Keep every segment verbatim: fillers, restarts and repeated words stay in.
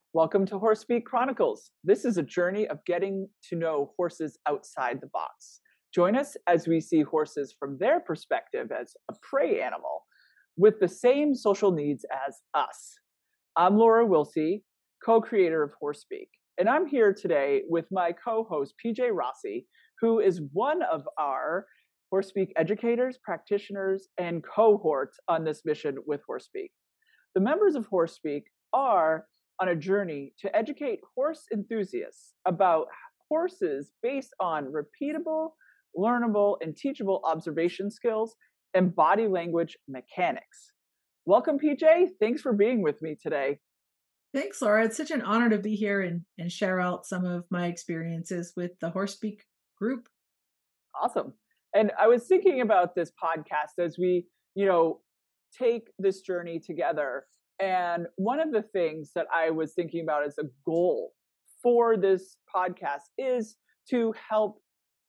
Welcome to Horsepeak Chronicles. This is a journey of getting to know horses outside the box. Join us as we see horses from their perspective as a prey animal with the same social needs as us. I'm Laura Wilsey, co-creator of Horsepeak, and I'm here today with my co-host P J Rossi, who is one of our Horsepeak educators, practitioners, and cohorts on this mission with Horsepeak. The members of Horsepeak are on a journey to educate horse enthusiasts about horses based on repeatable, learnable, and teachable observation skills and body language mechanics. Welcome, P J. Thanks for being with me today. Thanks, Laura. It's such an honor to be here and, and share out some of my experiences with the Horsepeak group. Awesome. And I was thinking about this podcast as we, you know, take this journey together. And one of the things that I was thinking about as a goal for this podcast is to help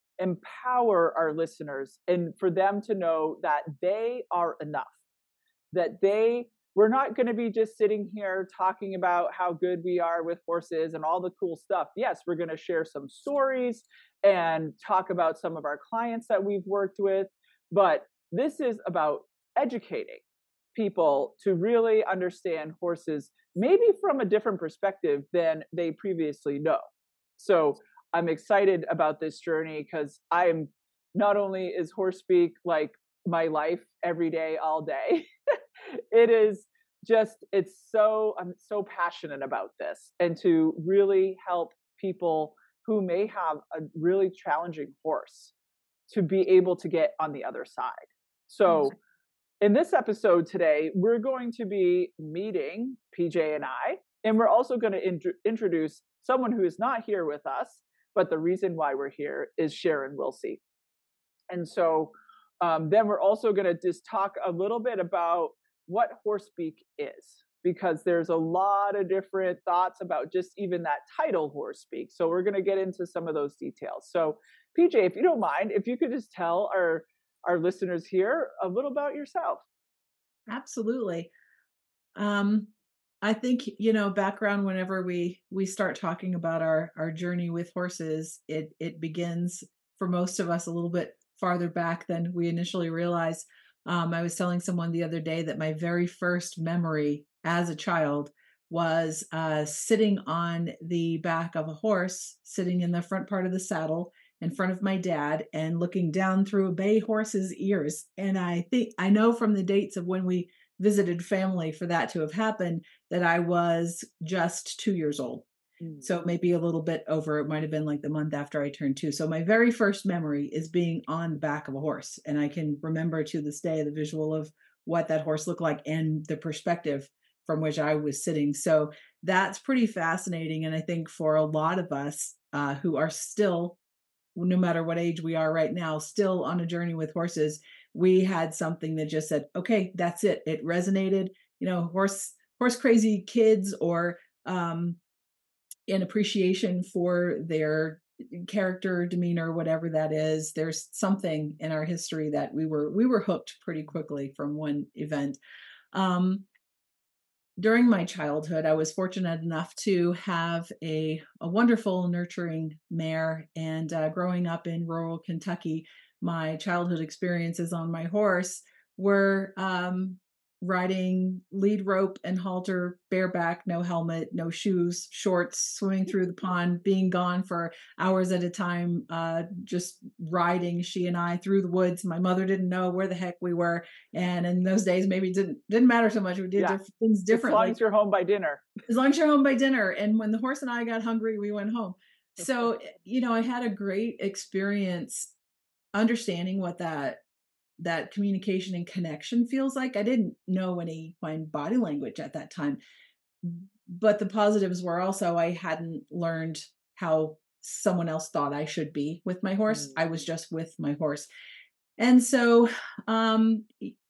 empower our listeners and for them to know that they are enough, that they, we're not going to be just sitting here talking about how good we are with horses and all the cool stuff. Yes, we're going to share some stories and talk about some of our clients that we've worked with, but this is about educating people to really understand horses, maybe from a different perspective than they previously know. So I'm excited about this journey because I'm not only is Horsepeak like my life every day, all day, it is just, it's so, I'm so passionate about this and to really help people who may have a really challenging horse to be able to get on the other side. So in this episode today, we're going to be meeting P J and I, and we're also going to int- introduce someone who is not here with us, but the reason why we're here is Sharon Wilsey. And so um, then we're also going to just talk a little bit about what Horsepeak is, because there's a lot of different thoughts about just even that title Horsepeak. So we're going to get into some of those details. So P J, if you don't mind, if you could just tell our our listeners here a little about yourself. Absolutely. Um, I think, you know, background, whenever we, we start talking about our, our journey with horses, it, it begins for most of us a little bit farther back than we initially realized. Um, I was telling someone the other day that my very first memory as a child was uh, sitting on the back of a horse, sitting in the front part of the saddle in front of my dad and looking down through a bay horse's ears. And I think I know from the dates of when we visited family for that to have happened that I was just two years old. Mm. So maybe a little bit over, it might have been like the month after I turned two. So my very first memory is being on the back of a horse. And I can remember to this day the visual of what that horse looked like and the perspective from which I was sitting. So that's pretty fascinating. And I think for a lot of us uh, who are still, no matter what age we are right now, still on a journey with horses, we had something that just said, okay, that's it. It resonated, you know, horse, horse crazy kids or um, an appreciation for their character, demeanor, whatever that is. There's something in our history that we were, we were hooked pretty quickly from one event. Um, During my childhood, I was fortunate enough to have a, a wonderful, nurturing mare. And uh, growing up in rural Kentucky, my childhood experiences on my horse were um, riding lead rope and halter, bareback, no helmet, no shoes, shorts, swimming through the pond, being gone for hours at a time, uh, just riding, she and I, through the woods. My mother didn't know where the heck we were. And in those days, maybe it didn't, didn't matter so much. We did Yeah. diff- things differently. As long as you're home by dinner. As long as you're home by dinner. And when the horse and I got hungry, we went home. So, you know, I had a great experience understanding what that that communication and connection feels like. I didn't know any fine body language at that time, but the positives were also I hadn't learned how someone else thought I should be with my horse. Mm. I was just with my horse. And so um,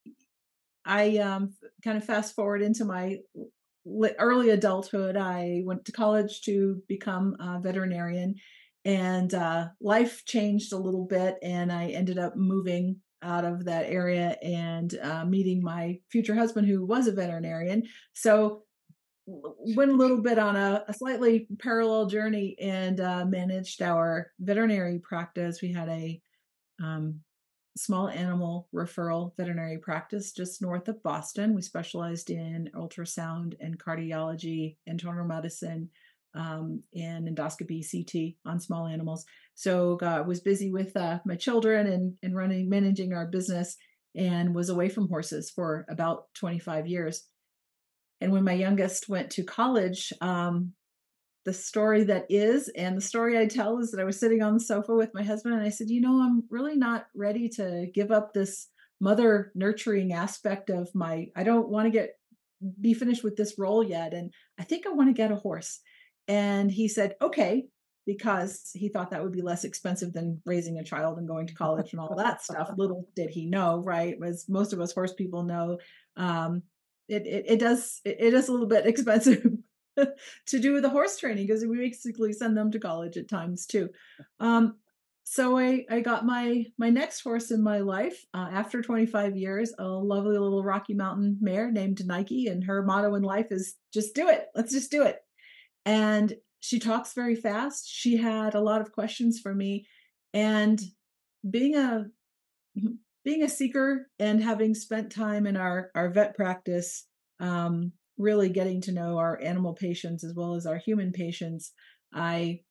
I um, kind of fast forward into my early adulthood. I went to college to become a veterinarian, and uh, life changed a little bit, and I ended up moving out of that area and uh, meeting my future husband, who was a veterinarian. So went a little bit on a, a slightly parallel journey and uh, managed our veterinary practice. We had a um, small animal referral veterinary practice just north of Boston. We specialized in ultrasound and cardiology, internal medicine, um, and endoscopy C T on small animals. So uh, was busy with uh, my children and, and running, managing our business, and was away from horses for about twenty-five years. And when my youngest went to college, um, the story that is, and the story I tell is that I was sitting on the sofa with my husband and I said, you know, I'm really not ready to give up this mother nurturing aspect of my, I don't want to get, be finished with this role yet. And I think I want to get a horse. And he said, okay, because he thought that would be less expensive than raising a child and going to college and all that stuff. Little did he know, right? As most of us horse people know, um, it, it, it does, it, it is a little bit expensive to do the horse training because we basically send them to college at times too. Um, so I, I got my my next horse in my life uh, after twenty-five years, a lovely little Rocky Mountain mare named Nike, and her motto in life is just do it. Let's just do it. And she talks very fast. She had a lot of questions for me, and being a being a seeker and having spent time in our our vet practice, um, really getting to know our animal patients as well as our human patients, I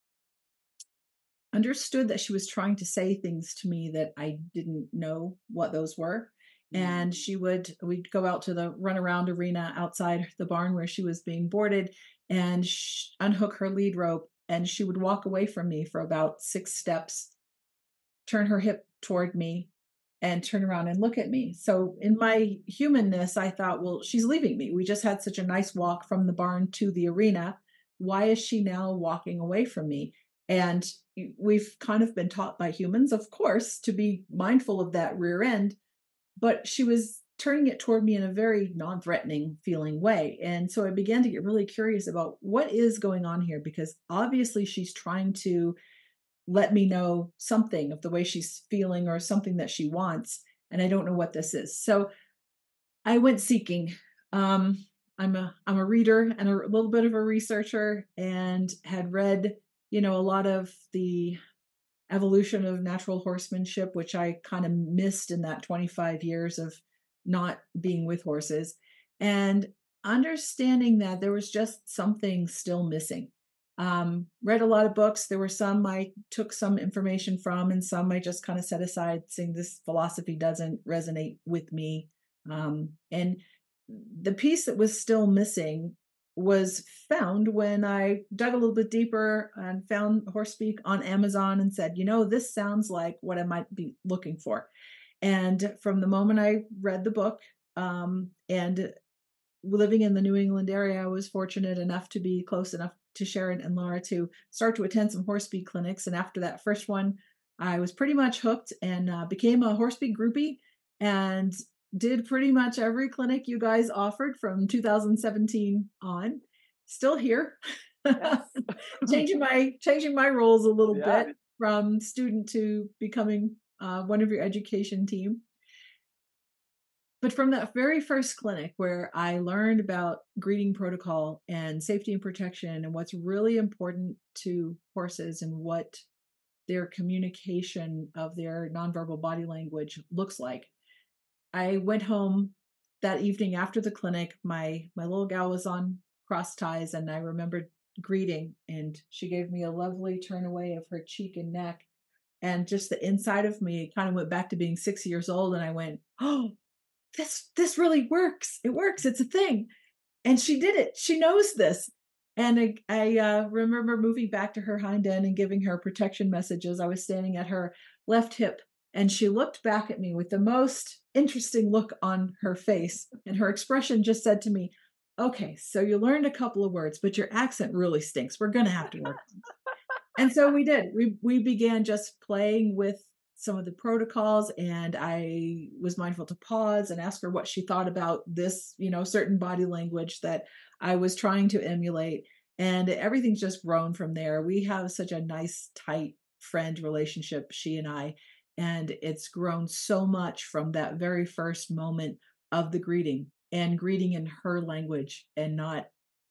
understood that she was trying to say things to me that I didn't know what those were. And Mm. she would, we'd go out to the runaround arena outside the barn where she was being boarded and sh- unhook her lead rope. And she would walk away from me for about six steps, turn her hip toward me, and turn around and look at me. So in my humanness, I thought, well, she's leaving me. We just had such a nice walk from the barn to the arena. Why is she now walking away from me? And we've kind of been taught by humans, of course, to be mindful of that rear end, but she was turning it toward me in a very non-threatening feeling way. And so I began to get really curious about what is going on here, because obviously she's trying to let me know something of the way she's feeling or something that she wants. And I don't know what this is. So I went seeking. Um, I'm a I'm a reader and a little bit of a researcher, and had read, you know, a lot of the evolution of natural horsemanship, which I kind of missed in that twenty-five years of not being with horses, and understanding that there was just something still missing. Um, read a lot of books. There were some I took some information from, and some I just kind of set aside, saying this philosophy doesn't resonate with me. Um, and the piece that was still missing was found when I dug a little bit deeper and found Horse Speak on Amazon and said, you know, this sounds like what I might be looking for. And from the moment I read the book, um, and living in the New England area, I was fortunate enough to be close enough to Sharon and Laura to start to attend some Horse Speak clinics. And after that first one, I was pretty much hooked and uh, became a Horse Speak groupie and did pretty much every clinic you guys offered from two thousand seventeen on. Still here, Yes. changing my changing my roles a little Yeah. bit from student to becoming uh, one of your education team. But from that very first clinic where I learned about breeding protocol and safety and protection and what's really important to horses and what their communication of their nonverbal body language looks like, I went home that evening after the clinic. My my little gal was on cross ties, and I remembered greeting, and she gave me a lovely turn away of her cheek and neck, and just the inside of me kind of went back to being six years old, and I went, oh, this this really works. It works. It's a thing. And she did it. She knows this. And I, I uh, remember moving back to her hind end and giving her protection messages. I was standing at her left hip, and she looked back at me with the most interesting look on her face. And her expression just said to me, okay, so you learned a couple of words, but your accent really stinks. We're going to have to work on it. And so we did. We we began just playing with some of the protocols, and I was mindful to pause and ask her what she thought about this, you know, certain body language that I was trying to emulate. And everything's just grown from there. We have such a nice, tight friend relationship, she and I, and it's grown so much from that very first moment of the greeting, and greeting in her language and not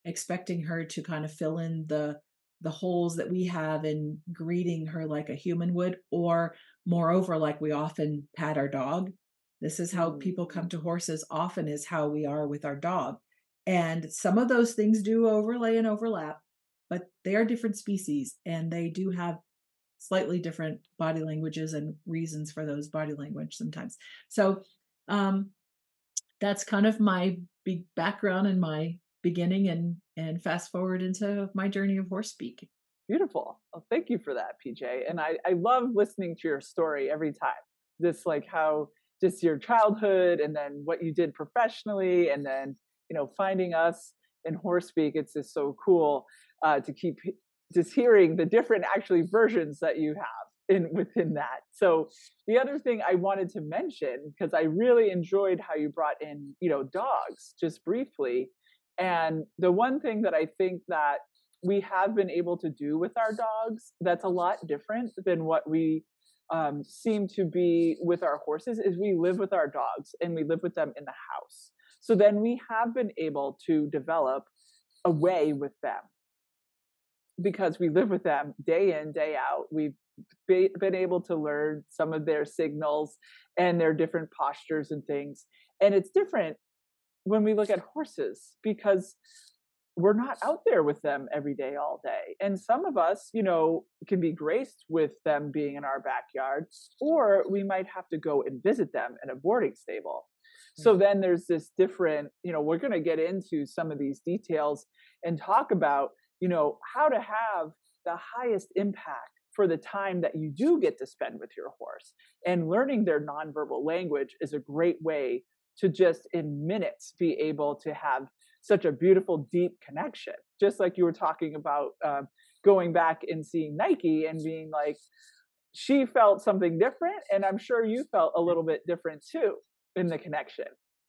expecting her to kind of fill in the the holes that we have in greeting her like a human would, or moreover, like we often pat our dog. This is how people come Mm. to horses often, is how we are with our dog. And some of those things do overlay and overlap, but they are different species and they do have slightly different body languages and reasons for those body language sometimes. So um, that's kind of my big background and my beginning, and and fast forward into my journey of horse speak. Beautiful. Oh, thank you for that, P J. And I, I love listening to your story every time. This like how just your childhood and then what you did professionally and then, you know, finding us in horse speak. It's just so cool uh, to keep he- just hearing the different actually versions that you have in within that. So the other thing I wanted to mention, because I really enjoyed how you brought in, you know, dogs just briefly. And the one thing that I think that we have been able to do with our dogs that's a lot different than what we um, seem to be with our horses is we live with our dogs and we live with them in the house. So then we have been able to develop a way with them because we live with them day in, day out. We've be, been able to learn some of their signals and their different postures and things. And it's different when we look at horses because we're not out there with them every day, all day. And some of us, you know, can be graced with them being in our backyard, or we might have to go and visit them in a boarding stable. So then there's this different, you know, we're going to get into some of these details and talk about, you know, how to have the highest impact for the time that you do get to spend with your horse. And learning their nonverbal language is a great way to just in minutes be able to have such a beautiful, deep connection. Just like you were talking about um, going back and seeing Nike and being like, she felt something different. And I'm sure you felt a little bit different too in the connection.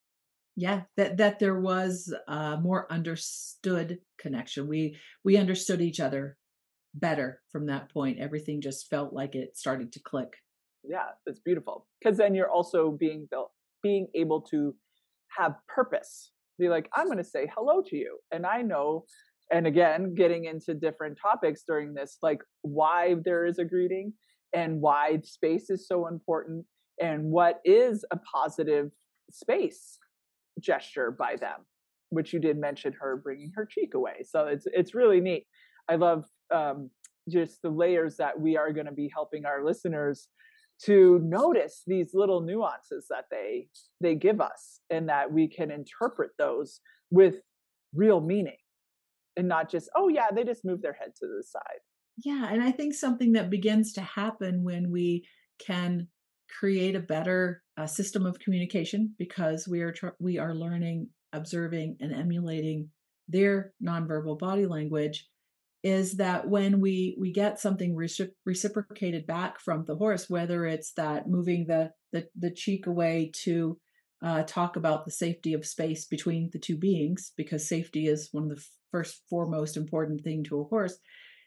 Yeah, that that there was a more understood connection. We we understood each other better from that point. Everything just felt like it started to click. Yeah, it's beautiful. Because then you're also being built, being able to have purpose. Be like, I'm going to say hello to you. And I know, and again, getting into different topics during this, like why there is a greeting and why space is so important and what is a positive space gesture by them, which you did mention her bringing her cheek away. So it's it's really neat. I love um, just the layers that we are going to be helping our listeners to notice these little nuances that they they give us and that we can interpret those with real meaning and not just, oh yeah, they just move their head to the side. Yeah, and I think something that begins to happen when we can create a better uh, system of communication, because we are tr- we are learning, observing, and emulating their nonverbal body language, is that when we we get something recip- reciprocated back from the horse, whether it's that moving the the, the cheek away to uh, talk about the safety of space between the two beings, because safety is one of the f- first foremost important thing to a horse.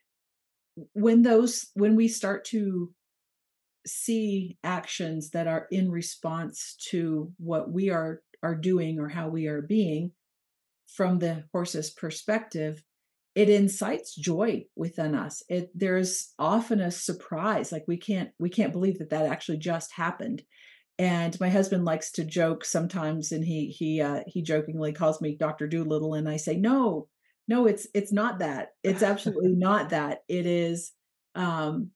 When those when we start to see actions that are in response to what we are are doing or how we are being from the horse's perspective, it incites joy within us. It There's often a surprise, like we can't we can't believe that that actually just happened. And my husband likes to joke sometimes, and he he uh, he jokingly calls me Doctor Doolittle, and I say, no, no, it's it's not that. It's absolutely not that. It is. Um,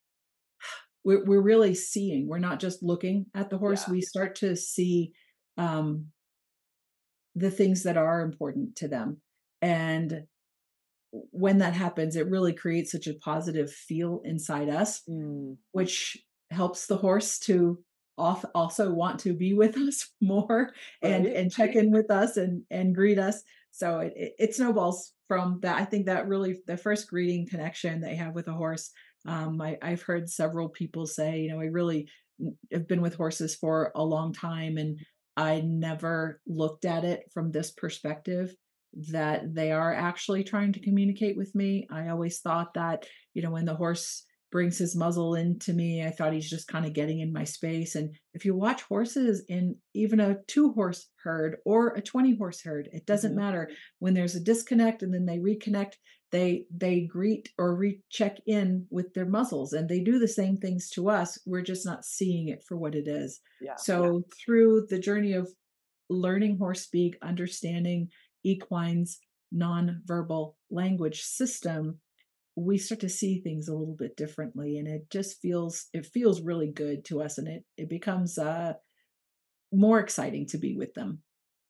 we're we're really seeing. We're not just looking at the horse. Yeah. We start to see um, the things that are important to them, and when that happens, it really creates such a positive feel inside us, Mm, which helps the horse to off also want to be with us more, and right. and check in with us and and greet us. So it, it, it snowballs from that. I think that really the first greeting connection they have with a horse. Um, I, I've heard several people say, you know, I really have been with horses for a long time, and I never looked at it from this perspective, that they are actually trying to communicate with me. I always thought that, you know, when the horse brings his muzzle into me. I thought he's just kind of getting in my space. And if you watch horses in even a two horse herd or a twenty horse herd, it doesn't Hmm. matter. When there's a disconnect and then they reconnect, they they greet or recheck in with their muzzles, and they do the same things to us. We're just not seeing it for what it is. Yeah. So through the journey of learning horse speak, understanding equine's nonverbal language system, we start to see things a little bit differently, and it just feels it feels really good to us, and it it becomes uh more exciting to be with them.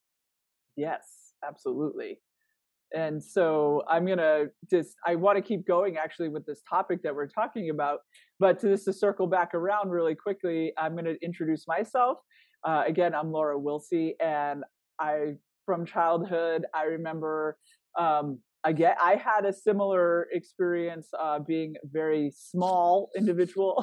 Yes, absolutely. And so I'm gonna just I want to keep going actually with this topic that we're talking about, but to just to circle back around really quickly, I'm gonna introduce myself. Uh, again, I'm Laura Wilsey, and I from childhood I remember um, I get I had a similar experience uh, being a very small individual.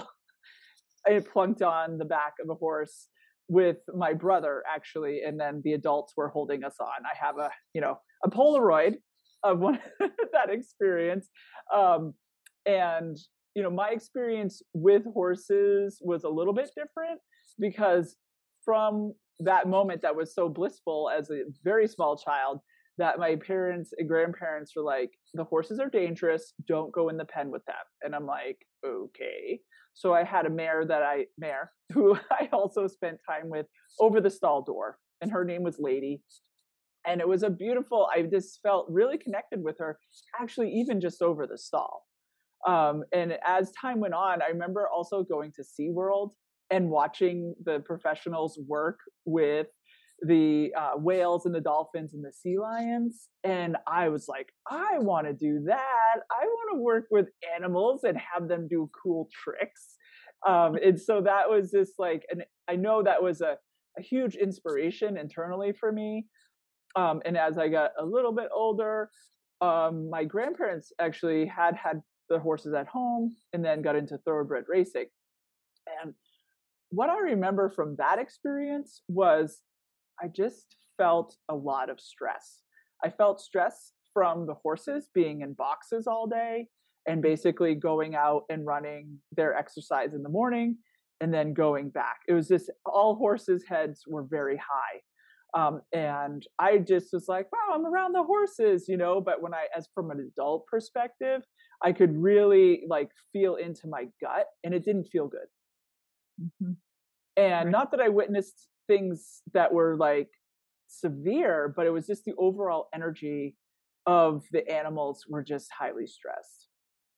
I plunked on the back of a horse with my brother actually, and then the adults were holding us on. I have a you know a Polaroid of one that experience, um, and you know my experience with horses was a little bit different because from that moment that was so blissful as a very small child that my parents and grandparents were like, the horses are dangerous, don't go in the pen with them. And I'm like, okay. So I had a mare that I mare who I also spent time with over the stall door, and her name was Lady. And it was a beautiful. I just felt really connected with her, actually, even just over the stall. Um, and as time went on, I remember also going to SeaWorld and watching the professionals work with the uh, whales and the dolphins and the sea lions. And I was like, I want to do that. I want to work with animals and have them do cool tricks. Um, and so that was just like, and I know that was a, a huge inspiration internally for me. Um, and as I got a little bit older, um, my grandparents actually had had the horses at home and then got into thoroughbred racing. And what I remember from that experience was I just felt a lot of stress. I felt stress from the horses being in boxes all day and basically going out and running their exercise in the morning and then going back. It was just all horses' heads were very high. Um, and I just was like, wow, I'm around the horses, you know. But when I, as from an adult perspective, I could really like feel into my gut and it didn't feel good. Mhm. And Right. not that I witnessed things that were like severe, but it was just the overall energy of the animals were just highly stressed.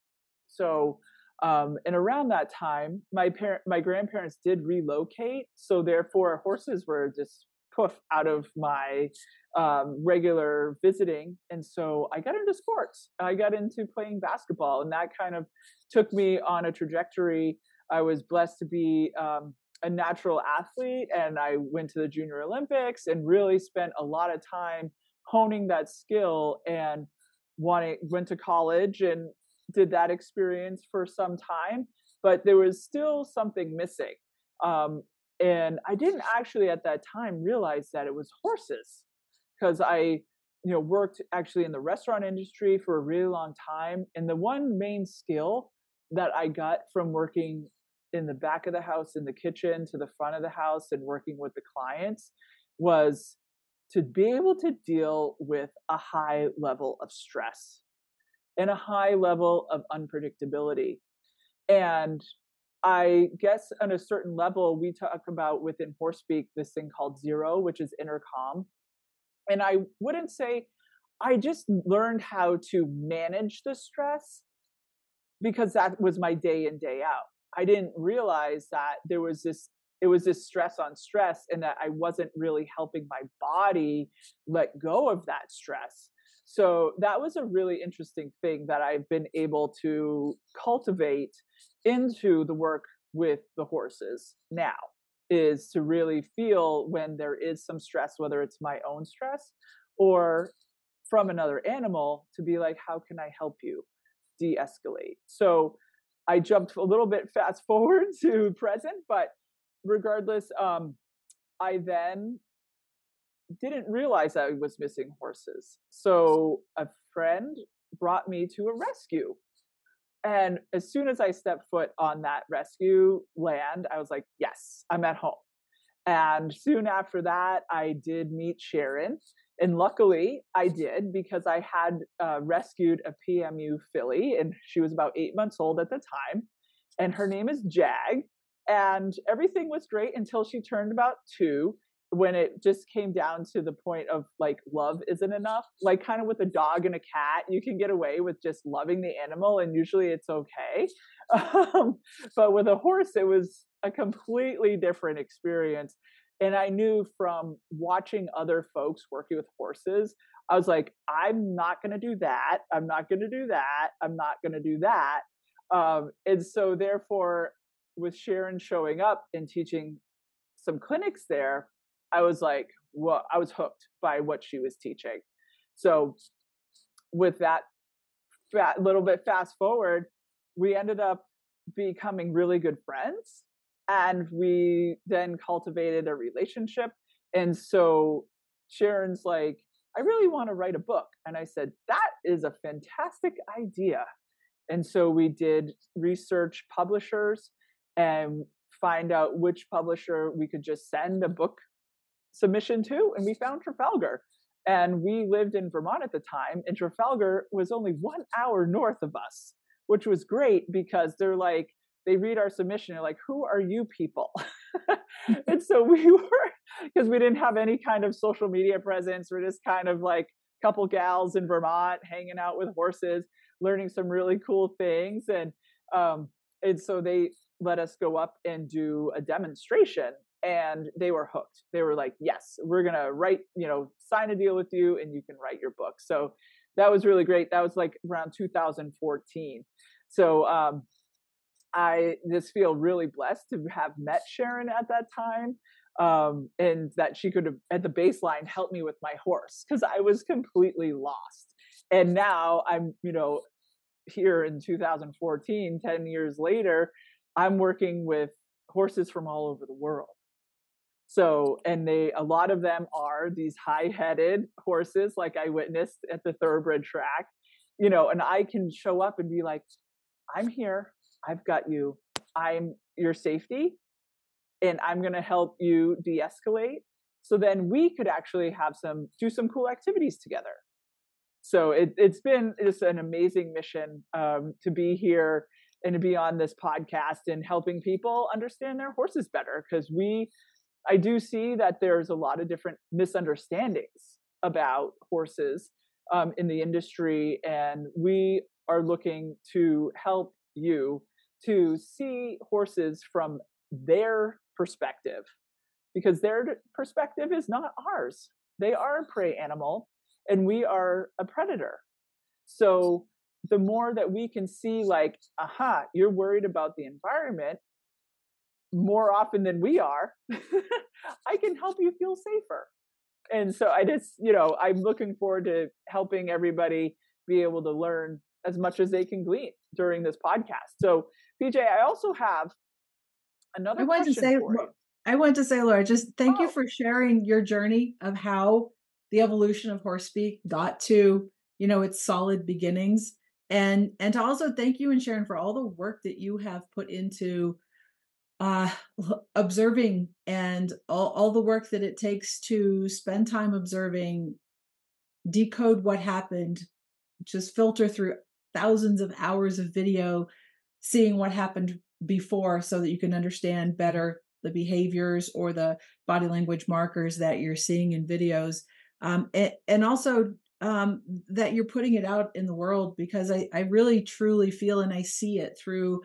So, um, and around that time, my parent, my grandparents did relocate, so therefore horses were just poof out of my um, regular visiting, and so I got into sports. I got into playing basketball, and that kind of took me on a trajectory. I was blessed to be um, a natural athlete, and I went to the Junior Olympics and really spent a lot of time honing that skill and wanting went to college and did that experience for some time, but there was still something missing. Um, and I didn't actually at that time realize that it was horses because I, you know, worked actually in the restaurant industry for a really long time. And the one main skill that I got from working in the back of the house, in the kitchen, to the front of the house, and working with the clients was to be able to deal with a high level of stress and a high level of unpredictability. And I guess on a certain level, we talk about within horse speak this thing called zero, which is inner calm. And I wouldn't say I just learned how to manage the stress because that was my day in, day out. I didn't realize that there was this it was this stress on stress and that I wasn't really helping my body let go of that stress. So that was a really interesting thing that I've been able to cultivate into the work with the horses now, is to really feel when there is some stress, whether it's my own stress or from another animal, to be like, how can I help you de-escalate? So I jumped a little bit fast forward to present, but regardless, um, I then didn't realize I was missing horses. So a friend brought me to a rescue. And as soon as I stepped foot on that rescue land, I was like, yes, I'm at home. And soon after that, I did meet Sharon. And luckily, I did because I had uh, rescued a P M U filly, and she was about eight months old at the time. And her name is Jag. And everything was great until she turned about two, when it just came down to the point of like, love isn't enough. Like, kind of with a dog and a cat, you can get away with just loving the animal, and usually it's okay. Um, but with a horse, it was a completely different experience. And I knew from watching other folks working with horses, I was like, I'm not going to do that. I'm not going to do that. I'm not going to do that. Um, and so, therefore, with Sharon showing up and teaching some clinics there, I was like, well, I was hooked by what she was teaching. So, with that fat, little bit fast forward, we ended up becoming really good friends. And we then cultivated a relationship. And so Sharon's like, I really want to write a book. And I said, that is a fantastic idea. And so we did research publishers and find out which publisher we could just send a book submission to. And we found Trafalgar. And we lived in Vermont at the time, and Trafalgar was only one hour north of us, which was great because they're like, they read our submission, they're like, who are you people? And so we were, because we didn't have any kind of social media presence. We're just kind of like a couple gals in Vermont hanging out with horses, learning some really cool things. And um, and so they let us go up and do a demonstration, and they were hooked. They were like, yes, we're going to write, you know, sign a deal with you and you can write your book. So that was really great. That was like around two thousand fourteen. So um, I just feel really blessed to have met Sharon at that time, um, and that she could have, at the baseline, help me with my horse, because I was completely lost. And now I'm, you know, here in two thousand fourteen, ten years later, I'm working with horses from all over the world. So, and they, a lot of them are these high-headed horses, like I witnessed at the thoroughbred track, you know, and I can show up and be like, I'm here. I've got you. I'm your safety, and I'm going to help you de-escalate. So then we could actually have some, do some cool activities together. So it, it's been just an amazing mission um, to be here and to be on this podcast and helping people understand their horses better. Because we, I do see that there's a lot of different misunderstandings about horses um, in the industry, and we are looking to help you to see horses from their perspective, because their perspective is not ours. They are a prey animal and we are a predator. So the more that we can see, like, aha, you're worried about the environment more often than we are, I can help you feel safer. And so I just, you know, I'm looking forward to helping everybody be able to learn as much as they can glean during this podcast. So, P J, I also have another I want to question say, for you. I want to say, Laura, just thank Oh. you for sharing your journey of how the evolution of Horse Speak got to, you know, its solid beginnings. And, and to also thank you and Sharon for all the work that you have put into uh, observing, and all, all the work that it takes to spend time observing, decode what happened, just filter through thousands of hours of video, seeing what happened before so that you can understand better the behaviors or the body language markers that you're seeing in videos. Um, and, and also um, that you're putting it out in the world, because I, I really truly feel, and I see it through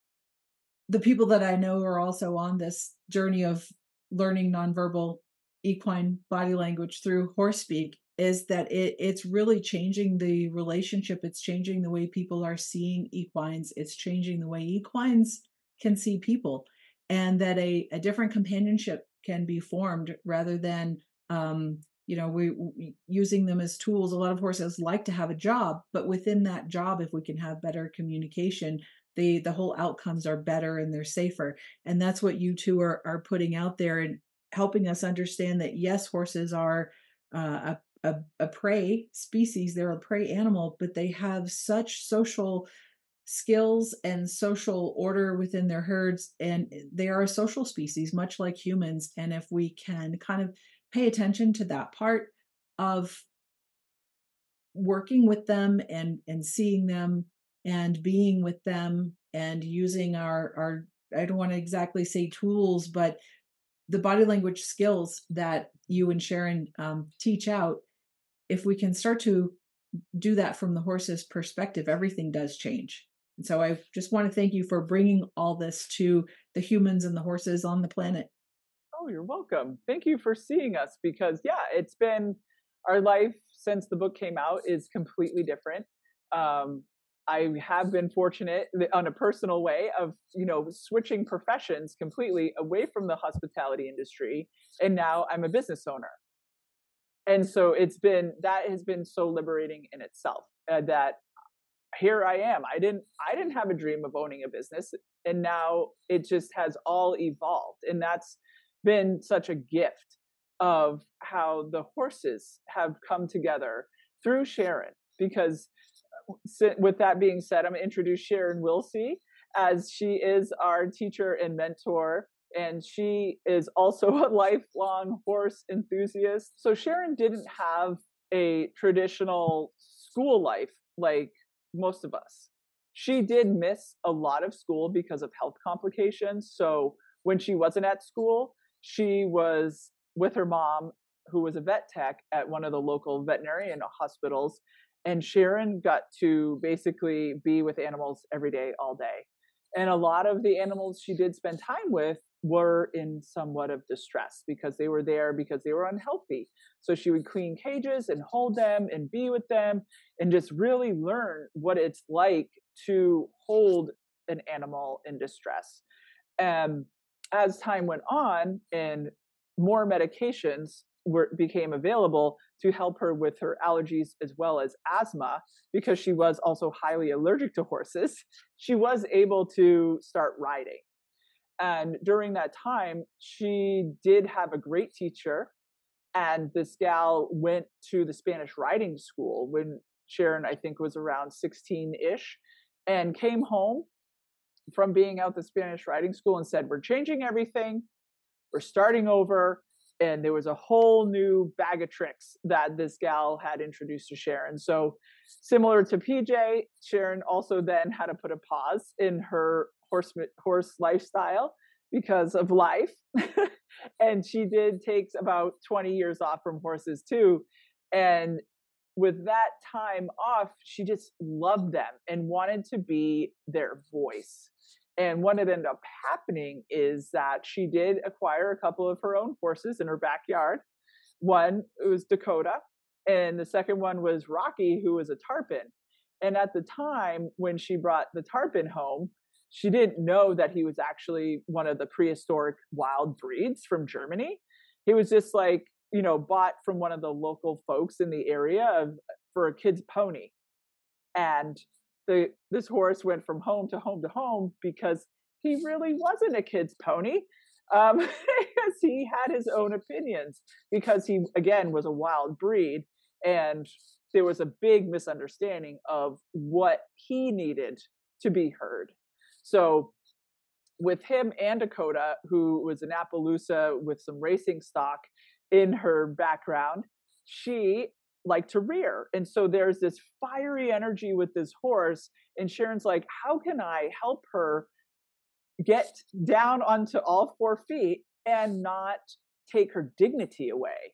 the people that I know are also on this journey of learning nonverbal equine body language through Horse Speak, is that it, it's really changing the relationship. It's changing the way people are seeing equines. It's changing the way equines can see people, and that a, a different companionship can be formed rather than, um, you know, we, we using them as tools. A lot of horses like to have a job, but within that job, if we can have better communication, the the whole outcomes are better and they're safer. And that's what you two are are putting out there and helping us understand that yes, horses are uh, a, a a prey species. They're a prey animal, but they have such social skills and social order within their herds, and they are a social species much like humans. And if we can kind of pay attention to that part of working with them and and seeing them and being with them and using our our I don't want to exactly say tools, but the body language skills that you and Sharon um, teach out, if we can start to do that from the horse's perspective, everything does change. And so I just want to thank you for bringing all this to the humans and the horses on the planet. Oh, you're welcome. Thank you for seeing us because, yeah, it's been our life since the book came out is completely different. Um, I have been fortunate on a personal way of, you know, switching professions completely away from the hospitality industry. And now I'm a business owner. And so it's been, that has been so liberating in itself uh, that here I am. I didn't, I didn't have a dream of owning a business. And now it just has all evolved. And that's been such a gift of how the horses have come together through Sharon. Because with that being said, I'm going to introduce Sharon Wilsey, as she is our teacher and mentor, and she is also a lifelong horse enthusiast. So Sharon didn't have a traditional school life like most of us. She did miss a lot of school because of health complications. So when she wasn't at school, she was with her mom, who was a vet tech at one of the local veterinarian hospitals. And Sharon got to basically be with animals every day, all day. And a lot of the animals she did spend time with were in somewhat of distress because they were there because they were unhealthy. So she would clean cages and hold them and be with them and just really learn what it's like to hold an animal in distress. And as time went on and more medications were became available to help her with her allergies as well as asthma, because she was also highly allergic to horses, she was able to start riding. And during that time, she did have a great teacher. And this gal went to the Spanish riding school when Sharon, I think, was around sixteen-ish, and came home from being out the Spanish riding school and said, we're changing everything. We're starting over. And there was a whole new bag of tricks that this gal had introduced to Sharon. So similar to P J, Sharon also then had to put a pause in her horse, horse lifestyle because of life. And she did take about twenty years off from horses too. And with that time off, she just loved them and wanted to be their voice. And what ended up happening is that she did acquire a couple of her own horses in her backyard. One, it was Dakota, and the second one was Rocky, who was a Tarpon. And at the time when she brought the Tarpon home, she didn't know that he was actually one of the prehistoric wild breeds from Germany. He was just like, you know, bought from one of the local folks in the area of, for a kid's pony. And The, this horse went from home to home to home because he really wasn't a kid's pony, um, because he had his own opinions, because he, again, was a wild breed. And there was a big misunderstanding of what he needed to be heard. So with him and Dakota, who was an Appaloosa with some racing stock in her background, she like to rear. And so there's this fiery energy with this horse. And Sharon's like, how can I help her get down onto all four feet and not take her dignity away?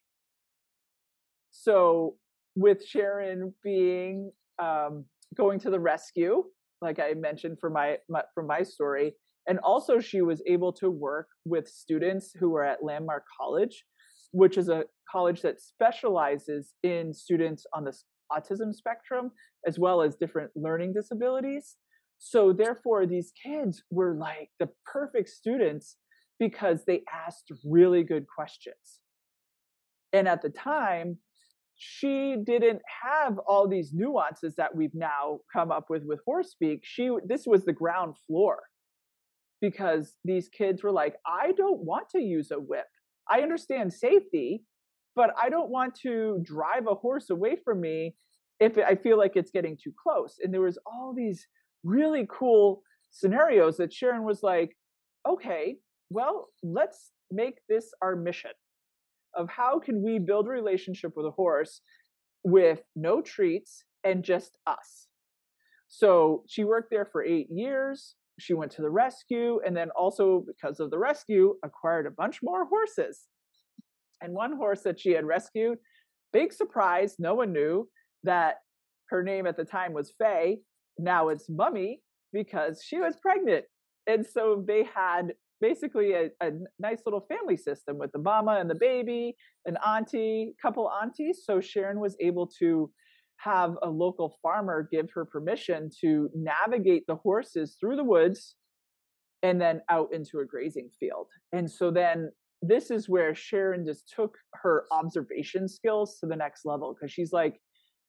So with Sharon being, um, going to the rescue, like I mentioned for my, my, from my story, and also she was able to work with students who were at Landmark College, which is a college that specializes in students on the autism spectrum, as well as different learning disabilities. So therefore, these kids were like the perfect students because they asked really good questions. And at the time, she didn't have all these nuances that we've now come up with with horse speak. She, this was the ground floor, because these kids were like, I don't want to use a whip. I understand safety, but I don't want to drive a horse away from me if I feel like it's getting too close. And there was all these really cool scenarios that Sharon was like, okay, well, let's make this our mission of how can we build a relationship with a horse with no treats and just us. So she worked there for eight years. She went to the rescue, and then also because of the rescue, acquired a bunch more horses. And one horse that she had rescued, big surprise, no one knew that her name at the time was Faye. Now it's Mummy because she was pregnant. And so they had basically a, a nice little family system with the mama and the baby, an auntie, couple aunties. So Sharon was able to have a local farmer give her permission to navigate the horses through the woods and then out into a grazing field. And so then this is where Sharon just took her observation skills to the next level, because she's like,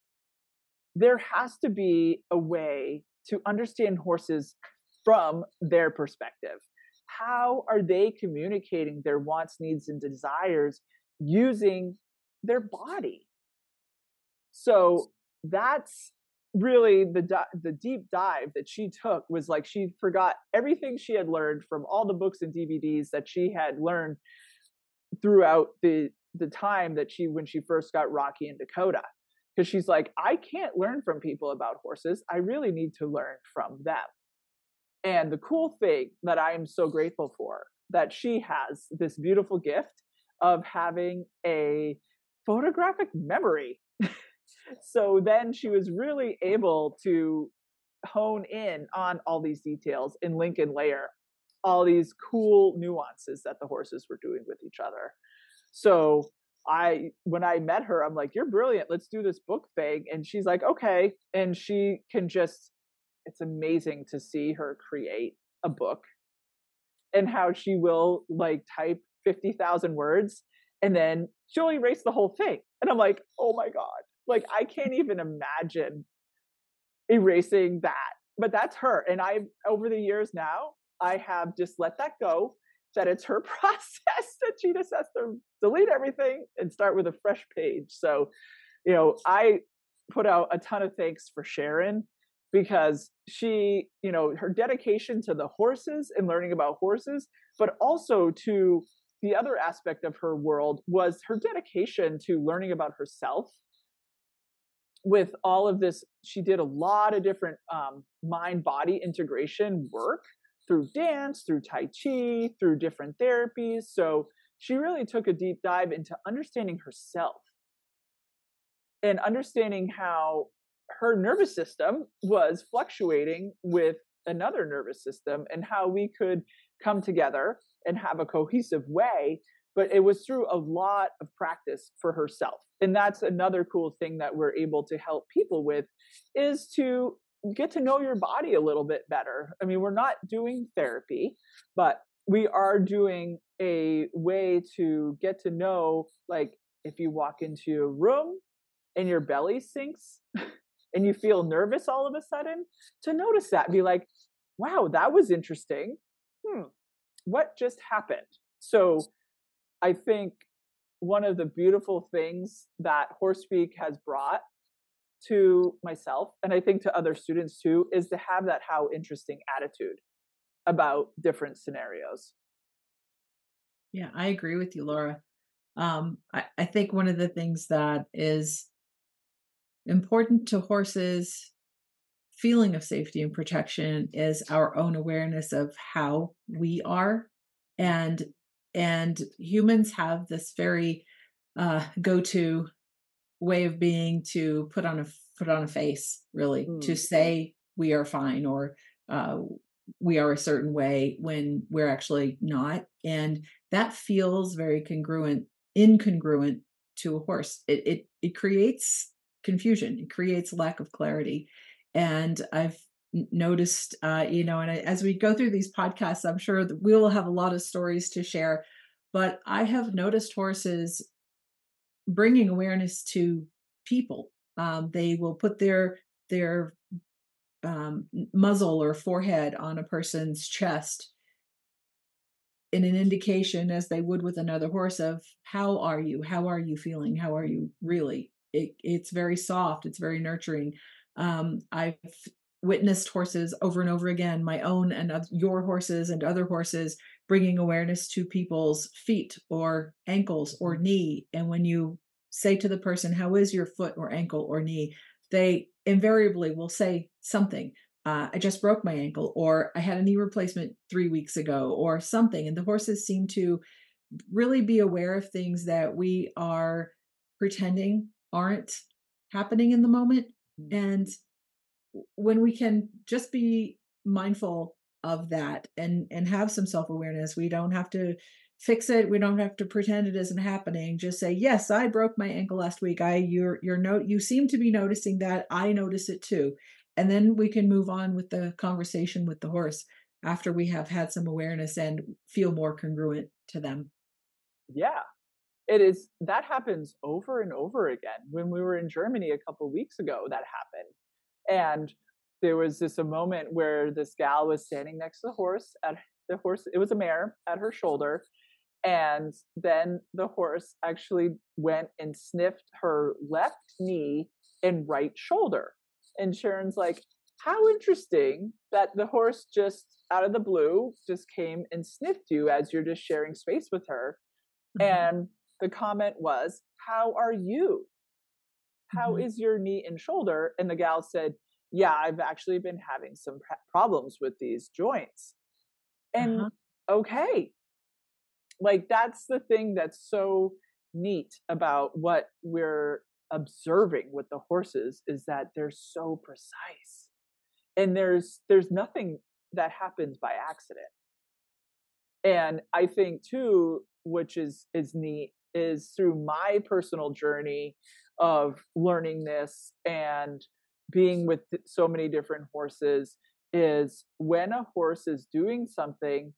there has to be a way to understand horses from their perspective. How are they communicating their wants, needs, and desires using their body? So that's really the the deep dive that she took. Was like she forgot everything she had learned from all the books and D V Ds that she had learned throughout the the time that she when she first got Rocky and Dakota, because she's like, I can't learn from people about horses. I really need to learn from them. And the cool thing that I am so grateful for, that she has this beautiful gift of having a photographic memory. So then she was really able to hone in on all these details and link and layer all these cool nuances that the horses were doing with each other. So I, when I met her, I'm like, you're brilliant. Let's do this book thing. And she's like, okay. And she can just, it's amazing to see her create a book and how she will like type fifty thousand words and then she'll erase the whole thing. And I'm like, oh my God. Like, I can't even imagine erasing that, but that's her. And I, over the years now, I have just let that go, that it's her process, that she just has to delete everything and start with a fresh page. So, you know, I put out a ton of thanks for Sharon, because she, you know, her dedication to the horses and learning about horses, but also to the other aspect of her world was her dedication to learning about herself. With all of this, she did a lot of different um, mind-body integration work through dance, through Tai Chi, through different therapies. So she really took a deep dive into understanding herself and understanding how her nervous system was fluctuating with another nervous system and how we could come together and have a cohesive way. But it was through a lot of practice for herself. And that's another cool thing that we're able to help people with, is to get to know your body a little bit better. I mean, we're not doing therapy, but we are doing a way to get to know, like, if you walk into a room and your belly sinks and you feel nervous all of a sudden, to notice that, be like, wow, that was interesting. Hmm, what just happened? So I think one of the beautiful things that HorseSpeak has brought to myself, and I think to other students too, is to have that how interesting attitude about different scenarios. Yeah, I agree with you, Laura. Um, I, I think one of the things that is important to horses' feeling of safety and protection is our own awareness of how we are. And and humans have this very uh, go-to way of being to put on a put on a face, really, mm. to say we are fine, or uh, we are a certain way when we're actually not. And that feels very congruent, incongruent to a horse. It it it creates confusion. It creates lack of clarity. And I've noticed, uh, you know, and I, as we go through these podcasts, I'm sure that we will have a lot of stories to share. But I have noticed horses bringing awareness to people. Um, they will put their their um, muzzle or forehead on a person's chest in an indication, as they would with another horse, of how are you? How are you feeling? How are you really? It, it's very soft. It's very nurturing. Um, I've witnessed horses over and over again, my own and of your horses and other horses, bringing awareness to people's feet or ankles or Mhm. knee. And when you say to the person, how is your foot or ankle or knee? They invariably will say something. Uh, I just broke my ankle, or I had a knee replacement three weeks ago, or something. And the horses seem to really be aware of things that we are pretending aren't happening in the moment. Mm. And when we can just be mindful of that and and have some self-awareness, we don't have to fix it, we don't have to pretend it isn't happening. Just say, yes, I broke my ankle last week. I you're you're no you seem to be noticing that. I notice it too. And then we can move on with the conversation with the horse after we have had some awareness and feel more congruent to them. Yeah, it is. That happens over and over again. When we were in Germany a couple weeks ago, that happened. And there was this a moment where this gal was standing next to the horse at the horse, it was a mare at her shoulder. And then the horse actually went and sniffed her left knee and right shoulder. And Sharon's like, how interesting that the horse just out of the blue just came and sniffed you as you're just sharing space with her. Mhm, And the comment was, how are you? How mhm, is your knee and shoulder? And the gal said, yeah, I've actually been having some problems with these joints. And uh-huh. okay, like that's the thing that's so neat about what we're observing with the horses is that they're so precise. And there's there's nothing that happens by accident. And I think too, which is is neat, is through my personal journey of learning this and being with so many different horses, is when a horse is doing something,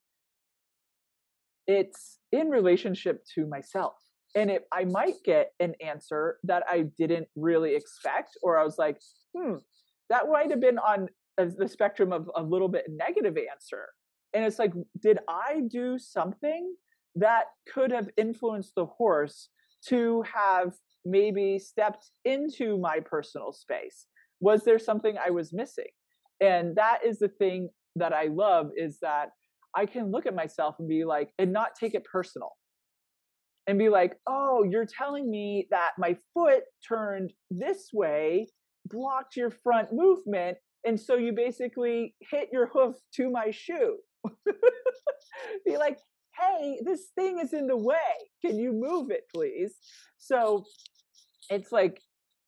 it's in relationship to myself. And it, I might get an answer that I didn't really expect, or I was like, hmm, that might have been on uh, the spectrum of a little bit negative answer. And it's like, did I do something that could have influenced the horse to have maybe stepped into my personal space? Was there something I was missing? And that is the thing that I love, is that I can look at myself and be like, and not take it personal and be like, oh, you're telling me that my foot turned this way, blocked your front movement. And so you basically hit your hoof to my shoe. Be like, hey, this thing is in the way. Can you move it, please? So it's like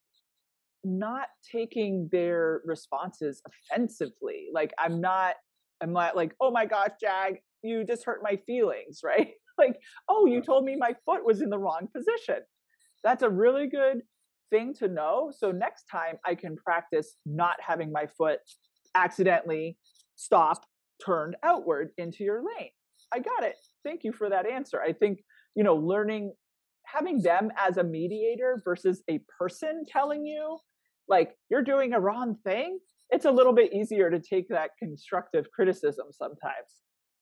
not taking their responses offensively. Like I'm not, I'm not like, oh my gosh, Jag, you just hurt my feelings, right? Like, oh, you told me my foot was in the wrong position. That's a really good thing to know. So next time I can practice not having my foot accidentally stop, turned outward into your lane. I got it. Thank you for that answer. I think, you know, learning, having them as a mediator versus a person telling you, like, you're doing a wrong thing, it's a little bit easier to take that constructive criticism sometimes.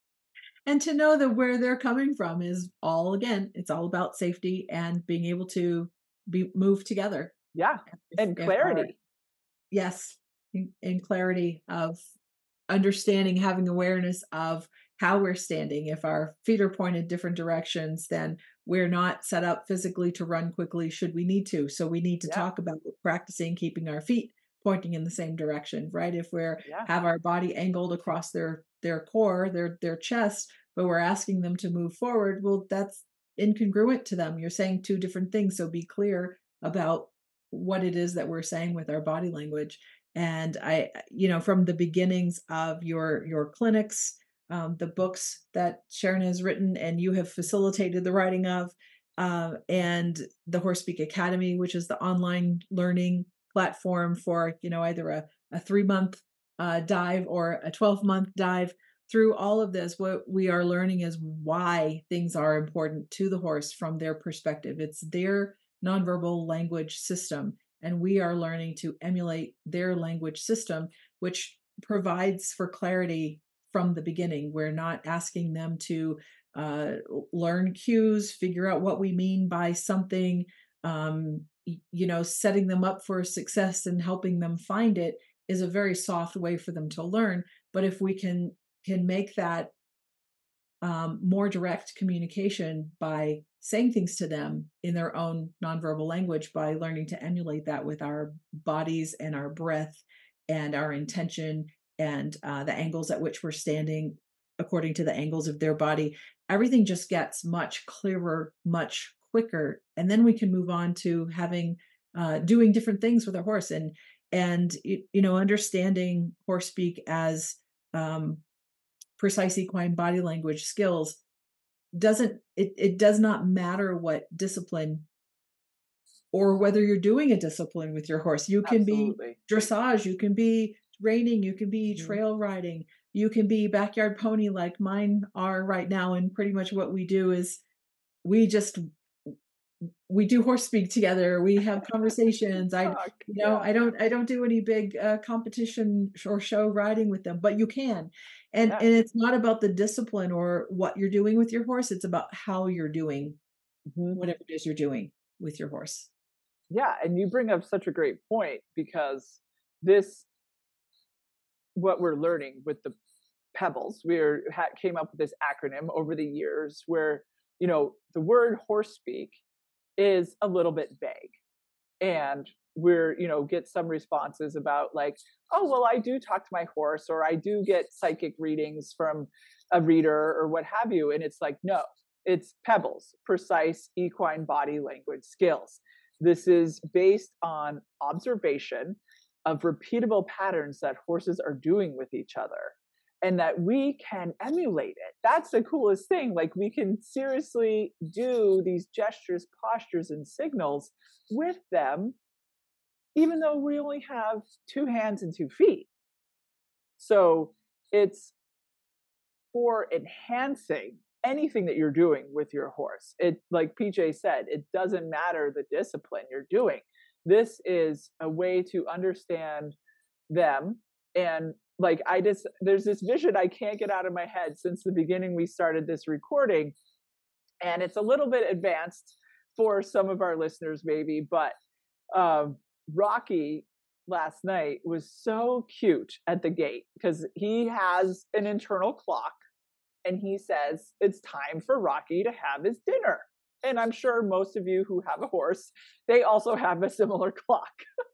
And to know that where they're coming from is all, again, it's all about safety and being able to be move together. Yeah. If And if our clarity. yes, in, in clarity of understanding, having awareness of how we're standing. If our feet are pointed different directions, then we're not set up physically to run quickly should we need to. So we need to Yeah. talk about practicing keeping our feet pointing in the same direction, right? If we're Yeah. have our body angled across their their core, their their chest, but we're asking them to move forward, well, that's incongruent to them. You're saying two different things. So be clear about what it is that we're saying with our body language. And I, you know, from the beginnings of your your clinics, um, the books that Sharon has written and you have facilitated the writing of, uh, and the Horse Speak Academy, which is the online learning platform for, you know, either a, a three month uh, dive or a twelve month dive. Through all of this, what we are learning is why things are important to the horse from their perspective. It's their nonverbal language system, and we are learning to emulate their language system, which provides for clarity from the beginning. We're not asking them to uh, learn cues, figure out what we mean by something, um, you know, setting them up for success and helping them find it. is a very soft way for them to learn. But if we can can make that um, more direct communication by saying things to them in their own nonverbal language, by learning to emulate that with our bodies and our breath and our intention and uh, the angles at which we're standing according to the angles of their body, everything just gets much clearer, much quicker. And then we can move on to having uh, doing different things with our horse, and and you you know understanding horse speak as um, precise equine body language skills. Doesn't it, it does not matter what discipline or whether you're doing a discipline with your horse. You can be Absolutely. dressage, you can be reining, you can be Mhm. trail riding, you can be backyard pony like mine are right now. And pretty much what we do is we just we do horse speak together. We have conversations. I, Talk. you know, Yeah. I don't, I don't do any big uh, competition sh- or show riding with them, but you can. And, Yes. and it's not about the discipline or what you're doing with your horse. It's about how you're doing Mhm. whatever it is you're doing with your horse. Yeah, and you bring up such a great point because this what we're learning with the pebbles. We're ha- came up with this acronym over the years where you know the word horse speak is a little bit vague, and we're you know get some responses about like, oh well, I do talk to my horse, or I do get psychic readings from a reader or what have you, and it's like no, it's pebbles, precise equine body language skills. This is based on observation of repeatable patterns that horses are doing with each other and that we can emulate it. That's the coolest thing. Like we can seriously do these gestures, postures, and signals with them, even though we only have two hands and two feet. So it's for enhancing anything that you're doing with your horse. It, like P J said, it doesn't matter the discipline you're doing. This is a way to understand them. And like I just there's this vision I can't get out of my head since the beginning we started this recording, and it's a little bit advanced for some of our listeners maybe, but um Rocky last night was so cute at the gate because he has an internal clock, and he says it's time for Rocky to have his dinner. And I'm sure most of you who have a horse, they also have a similar clock.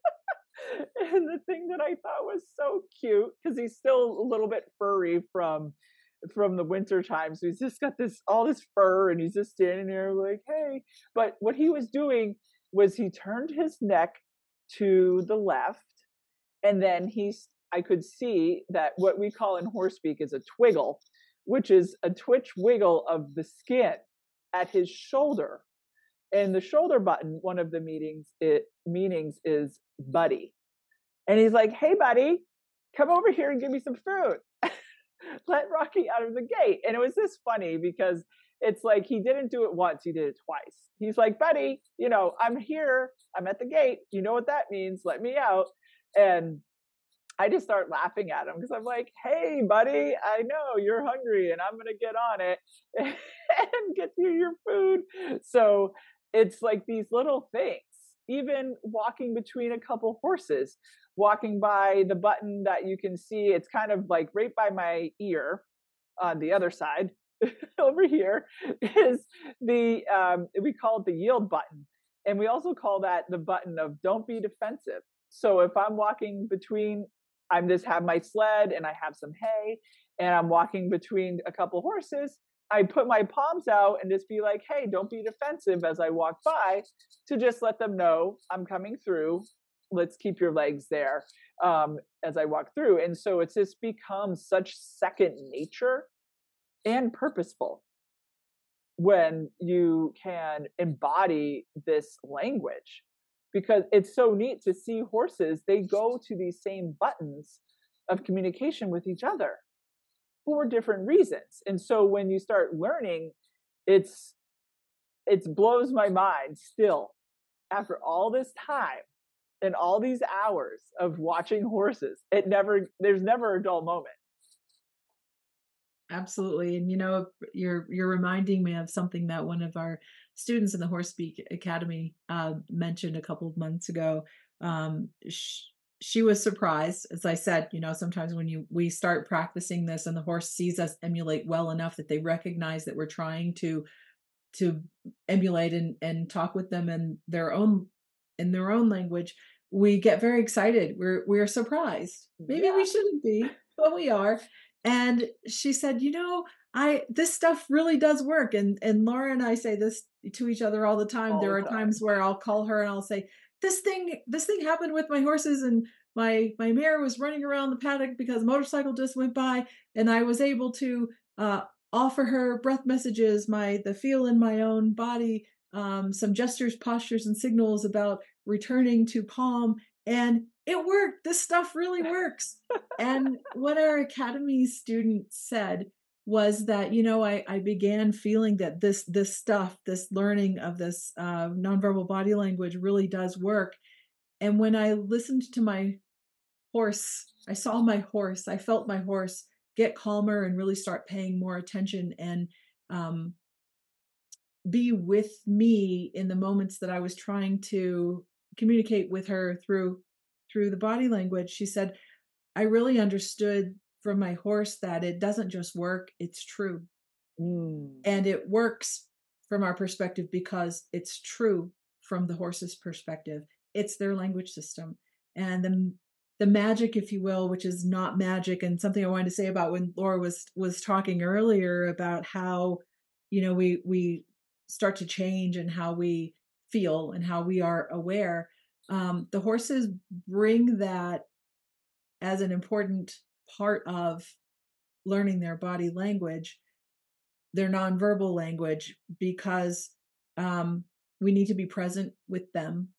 And the thing that I thought was so cute, because he's still a little bit furry from from the winter time. So he's just got this all this fur and he's just standing there like, hey. But what he was doing was he turned his neck to the left, and then he's I could see that what we call in horse speak is a twiggle, which is a twitch wiggle of the skin at his shoulder. And the shoulder button, one of the meanings it meanings is buddy. And he's like, hey, buddy, come over here and give me some food. Let Rocky out of the gate. And it was just funny because it's like he didn't do it once, he did it twice. He's like, buddy, you know, I'm here. I'm at the gate. You know what that means. Let me out. And I just start laughing at him because I'm like, hey, buddy, I know you're hungry and I'm going to get on it and get you your food. So it's like these little things, even walking between a couple horses, walking by the button that you can see, it's kind of like right by my ear on the other side. Over here is the, um, we call it the yield button. And we also call that the button of don't be defensive. So if I'm walking between, I'm just have my sled and I have some hay and I'm walking between a couple horses, I put my palms out and just be like, hey, don't be defensive as I walk by, to just let them know I'm coming through. Let's keep your legs there um, as I walk through. And so it's just become such second nature and purposeful when you can embody this language, because it's so neat to see horses, they go to these same buttons of communication with each other for different reasons. And so when you start learning, it's it blows my mind still after all this time and all these hours of watching horses. It never there's never a dull moment. Absolutely. And you know, you're you're reminding me of something that one of our students in the Horse Speak Academy uh, mentioned a couple of months ago. Um, sh- she was surprised. As I said, you know, sometimes when you we start practicing this and the horse sees us emulate well enough that they recognize that we're trying to to emulate and and talk with them in their own in their own language, we get very excited. We're we're surprised. Maybe we Yeah, shouldn't be, but we are. And she said, "You know, I this stuff really does work." And and Laura and I say this to each other all the time. all There the are time. times where I'll call her and I'll say, "This thing this thing happened with my horses and my my mare was running around the paddock because a motorcycle just went by and I was able to uh offer her breath messages, my the feel in my own body, um, some gestures, postures, and signals about returning to calm. And it worked. This stuff really works." And what our academy student said was that, you know, I, I began feeling that this this stuff, this learning of this uh, nonverbal body language really does work. And when I listened to my horse, I saw my horse, I felt my horse get calmer and really start paying more attention and um, be with me in the moments that I was trying to communicate with her through through the body language. She said, "I really understood from my horse that it doesn't just work, it's true. Mm. And it works from our perspective because it's true from the horse's perspective. It's their language system." And the the magic, if you will, which is not magic, and something I wanted to say about when Laura was was talking earlier about how, you know, we we start to change and how we feel and how we are aware. Um, the horses bring that as an important part of learning their body language, their nonverbal language, because um, we need to be present with them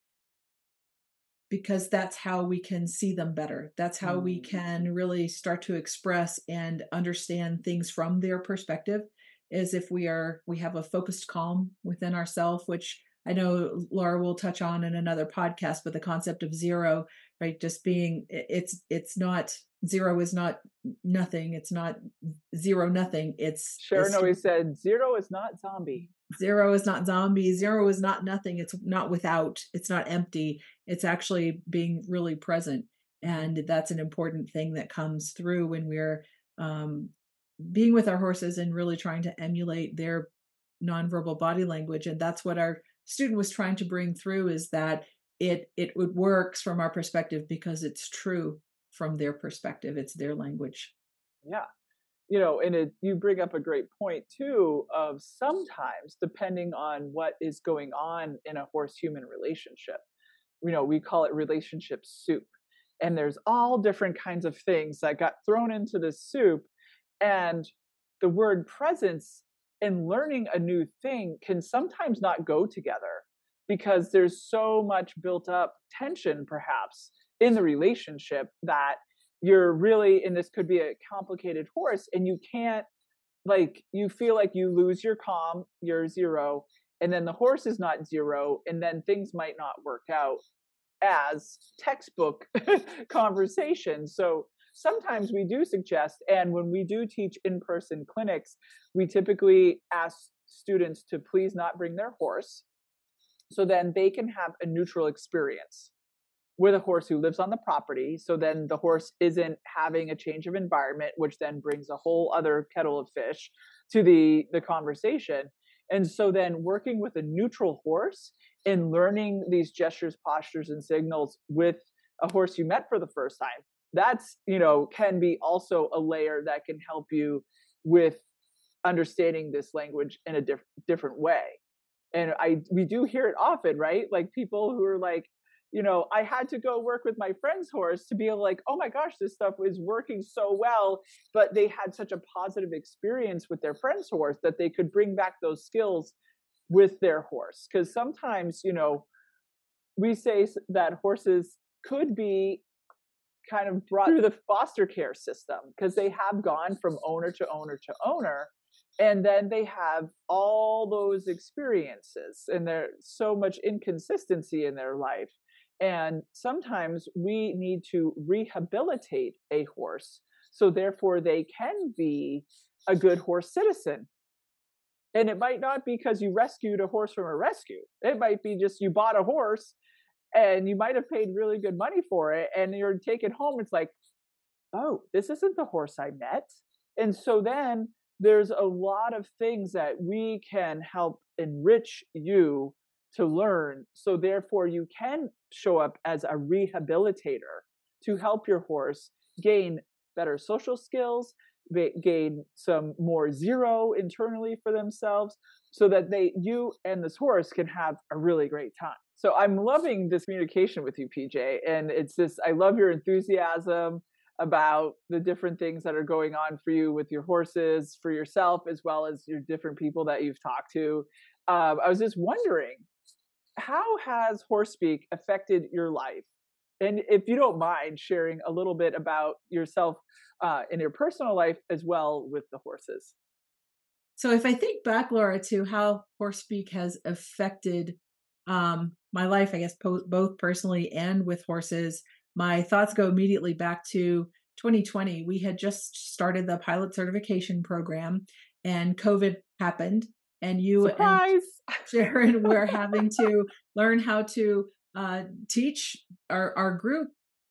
because that's how we can see them better. That's how we Mm. can really start to express and understand things from their perspective. Is if we are we have a focused calm within ourself, which I know Laura will touch on in another podcast, but the concept of zero, right? Just being it's it's not zero is not nothing. It's not zero nothing. It's Sharon it's always said, "Zero is not zombie." Zero is not zombie. Zero is not nothing. It's not without. It's not empty. It's actually being really present. And that's an important thing that comes through when we're um, being with our horses and really trying to emulate their nonverbal body language. And that's what our student was trying to bring through is that it it would works from our perspective because it's true from their perspective. It's their language. Yeah. You know, and it, you bring up a great point too of sometimes depending on what is going on in a horse human relationship, you know, we call it relationship soup. And there's all different kinds of things that got thrown into this soup. And the word presence and learning a new thing can sometimes not go together because there's so much built up tension, perhaps, in the relationship that you're really, and this could be a complicated horse, and you can't, like, you feel like you lose your calm, your zero, and then the horse is not zero, and then things might not work out as textbook conversation. So sometimes we do suggest, and when we do teach in person clinics, we typically ask students to please not bring their horse so then they can have a neutral experience with a horse who lives on the property. So then the horse isn't having a change of environment, which then brings a whole other kettle of fish to the, the conversation. And so then working with a neutral horse and learning these gestures, postures, and signals with a horse you met for the first time, that's, you know, can be also a layer that can help you with understanding this language in a diff- different way. And I we do hear it often, right? Like people who are like, you know, I had to go work with my friend's horse to be able, like, oh my gosh, this stuff is working so well, but they had such a positive experience with their friend's horse that they could bring back those skills with their horse. Because sometimes, you know, we say that horses could be kind of brought through the foster care system because they have gone from owner to owner to owner, and then they have all those experiences and there's so much inconsistency in their life, and sometimes we need to rehabilitate a horse so therefore they can be a good horse citizen. And it might not be because you rescued a horse from a rescue. It might be just you bought a horse and you might have paid really good money for it, and you're taking home, it's like, oh, this isn't the horse I met. And so then there's a lot of things that we can help enrich you to learn. So therefore, you can show up as a rehabilitator to help your horse gain better social skills, gain some more zero internally for themselves, so that they, you and this horse can have a really great time. So I'm loving this communication with you, P J. And it's this, I love your enthusiasm about the different things that are going on for you with your horses, for yourself, as well as your different people that you've talked to. Um, I was just wondering, how has HorseSpeak affected your life? And if you don't mind sharing a little bit about yourself uh, in your personal life as well with the horses. So if I think back, Laura, to how HorseSpeak has affected um, my life, I guess po- both personally and with horses, my thoughts go immediately back to twenty twenty. We had just started the pilot certification program, and COVID happened, and you Surprise! and Sharon were having to learn how to uh, teach our, our group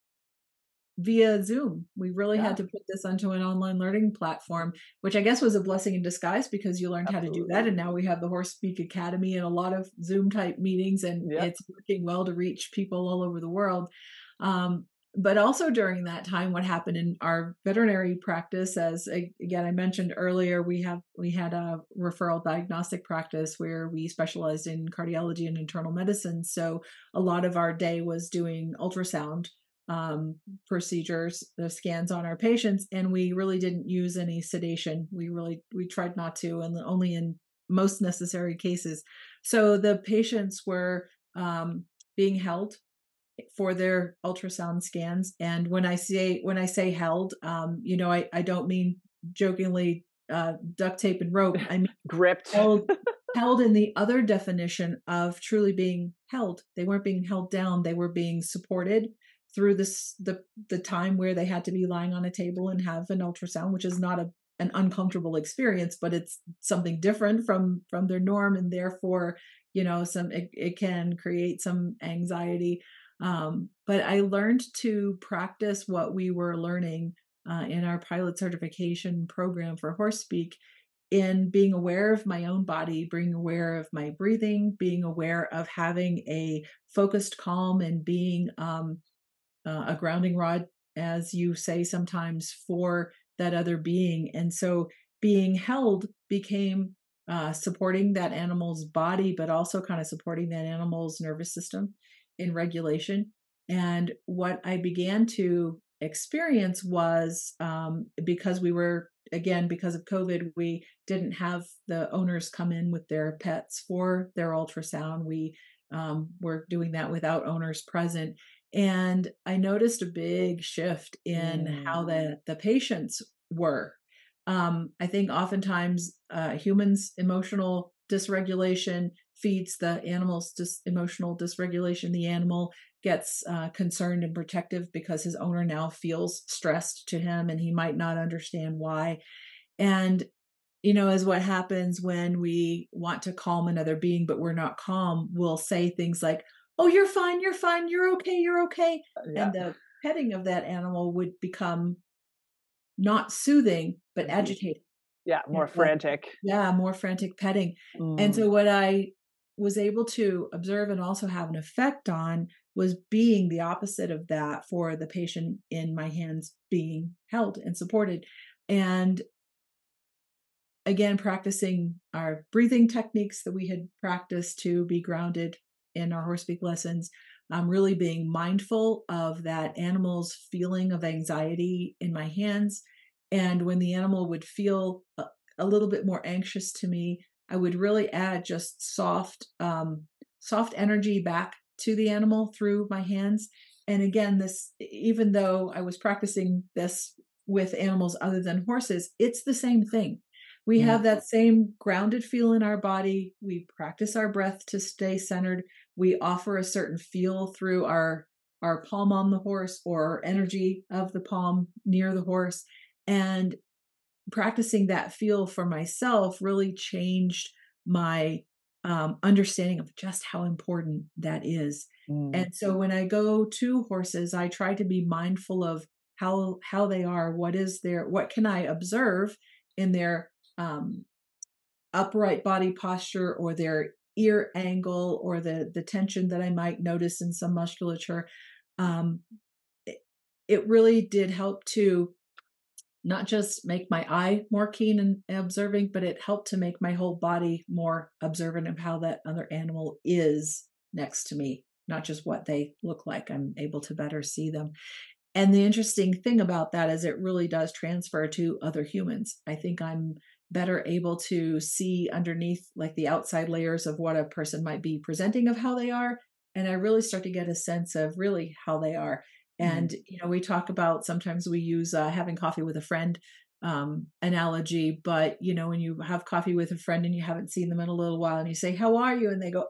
via Zoom. We really yeah. had to put this onto an online learning platform, which I guess was a blessing in disguise, because you learned Absolutely. How to do that. And now we have the HorseSpeak Academy and a lot of Zoom type meetings, and yep. it's working well to reach people all over the world. Um, but also during that time, what happened in our veterinary practice, as again, I mentioned earlier, we have, we had a referral diagnostic practice where we specialized in cardiology and internal medicine. So a lot of our day was doing ultrasound um, procedures, the scans on our patients. And we really didn't use any sedation. We really, we tried not to, and only in most necessary cases. So the patients were um, being held for their ultrasound scans. And when I say, when I say held, um, you know, I, I don't mean jokingly uh, duct tape and rope. I mean, gripped. held, held in the other definition of truly being held. They weren't being held down. They were being supported through this, the, the time where they had to be lying on a table and have an ultrasound, which is not a, an uncomfortable experience, but it's something different from, from their norm. And therefore, you know, some, it, it can create some anxiety. Um, but I learned to practice what we were learning uh, in our pilot certification program for HorseSpeak, in being aware of my own body, being aware of my breathing, being aware of having a focused calm, and being um, uh, a grounding rod, as you say sometimes, for that other being. And so being held became uh, supporting that animal's body, but also kind of supporting that animal's nervous system in regulation. And what I began to experience was um, because we were, again, because of COVID, we didn't have the owners come in with their pets for their ultrasound. We um, were doing that without owners present. And I noticed a big shift in mm. how the, the patients were. Um, I think oftentimes uh, humans' emotional dysregulation feeds the animal's dis- emotional dysregulation. The animal gets uh, concerned and protective because his owner now feels stressed to him, and he might not understand why. And, you know, as what happens when we want to calm another being, but we're not calm, we'll say things like, oh, you're fine, you're fine, you're okay, you're okay. Yeah. And the petting of that animal would become not soothing, but mm-hmm. agitated. Yeah, more and frantic. Like, yeah, more frantic petting. Mm. And so what I was able to observe and also have an effect on was being the opposite of that for the patient in my hands, being held and supported. And again, practicing our breathing techniques that we had practiced to be grounded in our HorseSpeak lessons, um, really being mindful of that animal's feeling of anxiety in my hands. And when the animal would feel a, a little bit more anxious to me, I would really add just soft, um, soft energy back to the animal through my hands. And again, this, even though I was practicing this with animals other than horses, it's the same thing. We have that same grounded feel in our body. We practice our breath to stay centered. We offer a certain feel through our, our palm on the horse, or energy of the palm near the horse. And practicing that feel for myself really changed my um, understanding of just how important that is. Mm. And so when I go to horses, I try to be mindful of how how they are, what is their what can I observe in their um, upright body posture or their ear angle or the the tension that I might notice in some musculature. Um, it, it really did help to not just make my eye more keen and observing, but it helped to make my whole body more observant of how that other animal is next to me, not just what they look like. I'm able to better see them. And the interesting thing about that is it really does transfer to other humans. I think I'm better able to see underneath like the outside layers of what a person might be presenting of how they are. And I really start to get a sense of really how they are. Mm. And, you know, we talk about sometimes we use uh, having coffee with a friend um, analogy, but, you know, when you have coffee with a friend and you haven't seen them in a little while and you say, how are you? And they go,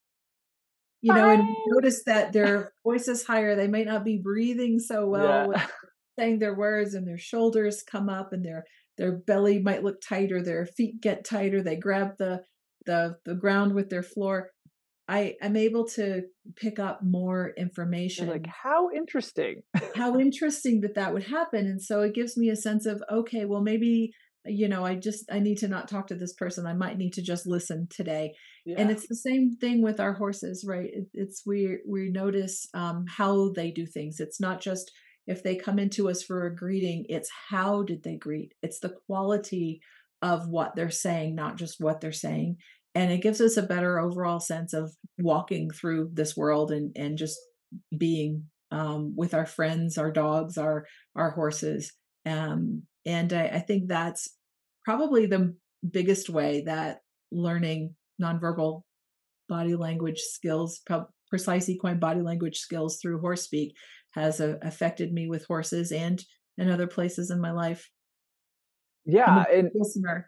you know, and Fine. notice that their voice is higher. They might not be breathing so well Yeah. when saying their words, and their shoulders come up and their their belly might look tighter, their feet get tighter, they grab the the the ground with their floor. I am able to pick up more You're like, information. how interesting. How interesting that that would happen, and so it gives me a sense of, okay, well, maybe, you know, I just I need to not talk to this person. I might need to just listen today. And Yeah. it's the same thing with our horses, right? It, it's we we notice um, how they do things. It's not just if they come into us for a greeting, it's how did they greet. It's the quality of what they're saying, not just what they're saying. And it gives us a better overall sense of walking through this world and and just being um, with our friends, our dogs, our our horses. Um, and I, I think that's probably the biggest way that learning nonverbal body language skills, pro- precise equine body language skills through horse speak has uh, affected me with horses and in other places in my life. I'm a Yeah. good And listener.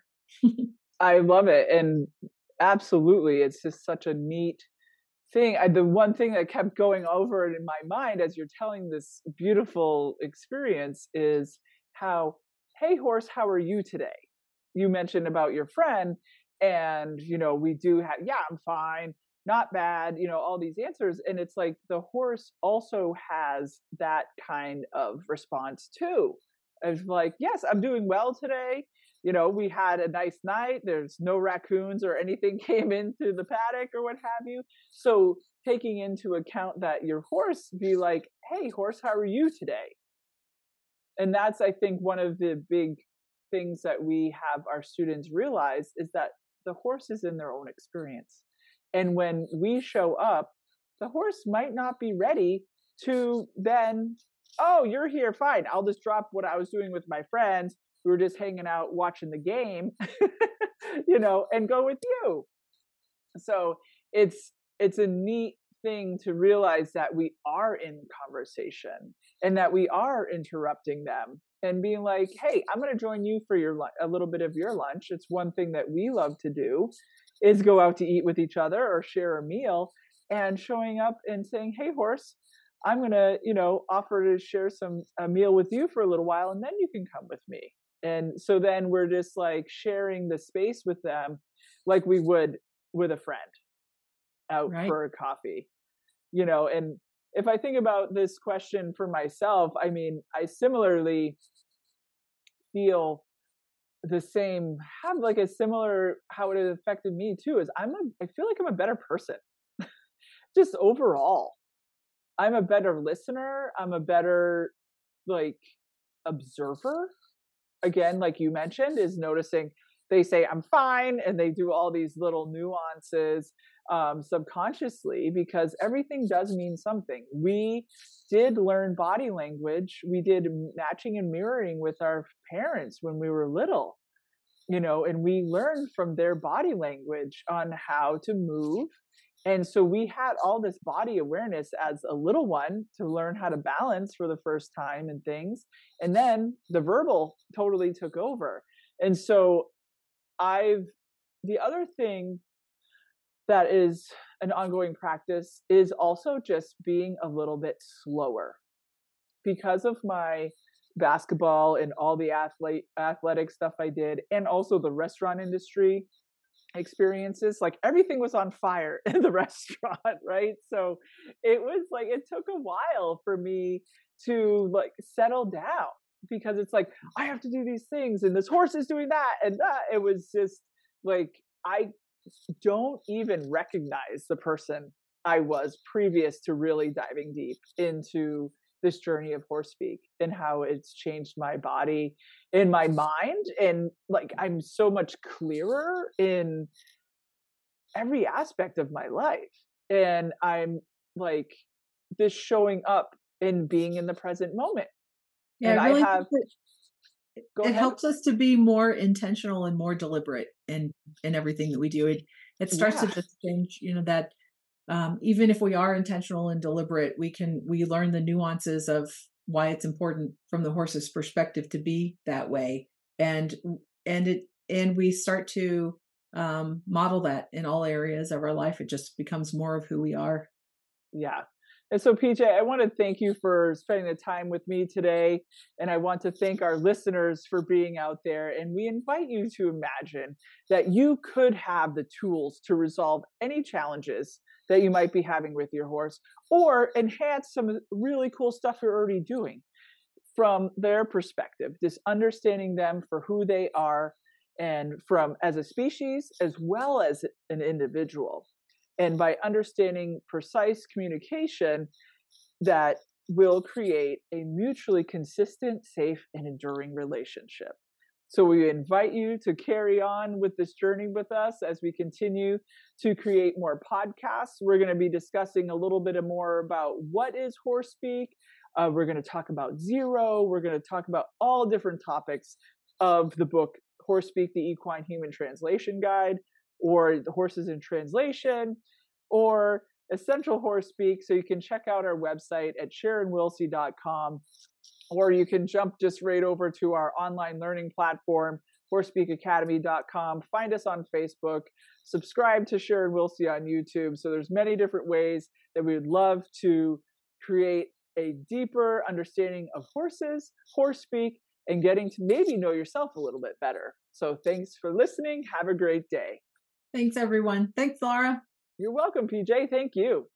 I love it. And absolutely, it's just such a neat thing. I, the one thing that kept going over in my mind as you're telling this beautiful experience is how, hey, horse, how are you today? You mentioned about your friend, and, you know, we do have, yeah, I'm fine, not bad, you know, all these answers. And it's like the horse also has that kind of response too. Of like, yes, I'm doing well today. You know, we had a nice night. There's no raccoons or anything came into the paddock or what have you. So taking into account that your horse be like, hey, horse, how are you today? And that's, I think, one of the big things that we have our students realize is that the horse is in their own experience. And when we show up, the horse might not be ready to then, oh, you're here, fine. I'll just drop what I was doing with my friends. We were just hanging out watching the game, you know, and go with you. So it's it's a neat thing to realize that we are in conversation and that we are interrupting them and being like, hey, I'm going to join you for your lu- a little bit of your lunch. It's one thing that we love to do is go out to eat with each other or share a meal, and showing up and saying, hey, horse, I'm going to, you know, offer to share some a meal with you for a little while, and then you can come with me. And so then we're just like sharing the space with them like we would with a friend out Right. for a coffee, you know. And if I think about this question for myself, I mean, I similarly feel the same, have like a similar, how it has affected me too, is I'm a, I feel like I'm a better person, just overall. I'm a better listener. I'm a better, like, observer. Again, like you mentioned, is noticing they say I'm fine and they do all these little nuances um, subconsciously, because everything does mean something. We did learn body language. We did matching and mirroring with our parents when we were little, you know, and we learned from their body language on how to move. And so we had all this body awareness as a little one to learn how to balance for the first time and things. And then the verbal totally took over. And so I've, the other thing that is an ongoing practice is also just being a little bit slower because of my basketball and all the athlete athletic stuff I did, and also the restaurant industry. experiences. Like everything was on fire in the restaurant, right? So it was like, it took a while for me to like settle down, because it's like, I have to do these things and this horse is doing that and that. It was just like, I don't even recognize the person I was previous to really diving deep into this journey of horse speak and how it's changed my body and my mind. And like, I'm so much clearer in every aspect of my life. And I'm like, this showing up and being in the present moment. Yeah, And I I really have, think that go it ahead. helps us to be more intentional and more deliberate in in everything that we do. It it starts to Yeah. just change, you know, that um, even if we are intentional and deliberate, we can we learn the nuances of why it's important from the horse's perspective to be that way, and and it and we start to um, model that in all areas of our life. It just becomes more of who we are. Yeah. And so, P J, I want to thank you for spending the time with me today. And I want to thank our listeners for being out there. And we invite you to imagine that you could have the tools to resolve any challenges that you might be having with your horse, or enhance some really cool stuff you're already doing from their perspective, just understanding them for who they are, and from as a species as well as an individual. And by understanding precise communication, that will create a mutually consistent, safe, and enduring relationship. So we invite you to carry on with this journey with us as we continue to create more podcasts. We're going to be discussing a little bit more about what is horse speak. Uh, we're going to talk about zero. We're going to talk about all different topics of the book Horse Speak, the Equine Human Translation Guide, or the Horses in Translation, or Essential Horse Speak. So you can check out our website at sharon wilsey dot com, or you can jump just right over to our online learning platform, horse speak academy dot com. Find us on Facebook, subscribe to Sharon Wilsey on YouTube. So there's many different ways that we would love to create a deeper understanding of horses, horse speak, and getting to maybe know yourself a little bit better. So thanks for listening. Have a great day. Thanks, everyone. Thanks, Laura. You're welcome, P J. Thank you.